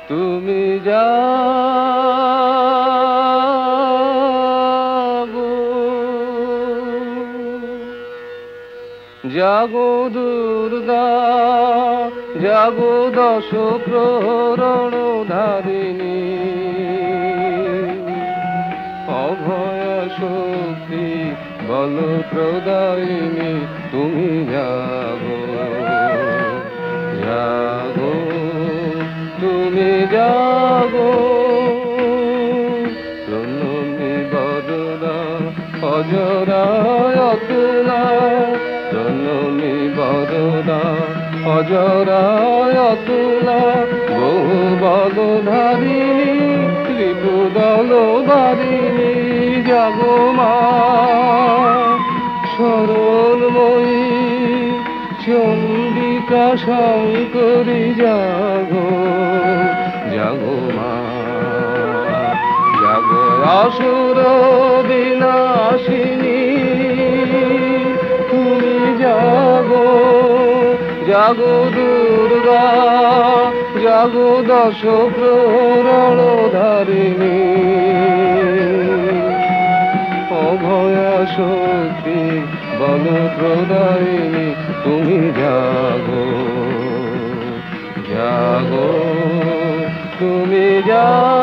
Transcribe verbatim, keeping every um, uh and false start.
তুমি জাগো জাগো দুর্গা জাগো দশ প্রহরণ ধারিণী অভয় শক্তি বল প্রদায়িনী তুমি জাগো জাগো তুমি জাগো প্রণমী বদনা অজরায় অতুলা প্রণমী বদনা অজরায় অতুলা বহু বলধারিণী ত্রিপুদল বারিণী জাগো মা সরলময়ী চন্ডিকা শঙ্করী জাগো জাগো মা জাগো আসুর বিনাশিনী তুমি জাগো জাগো দুর্গা জাগো দশ প্রহরণ ধারিণী অভয়া শক্তি বল প্রদায়িনী তুমি জাগো জাগো তুমি জাগো।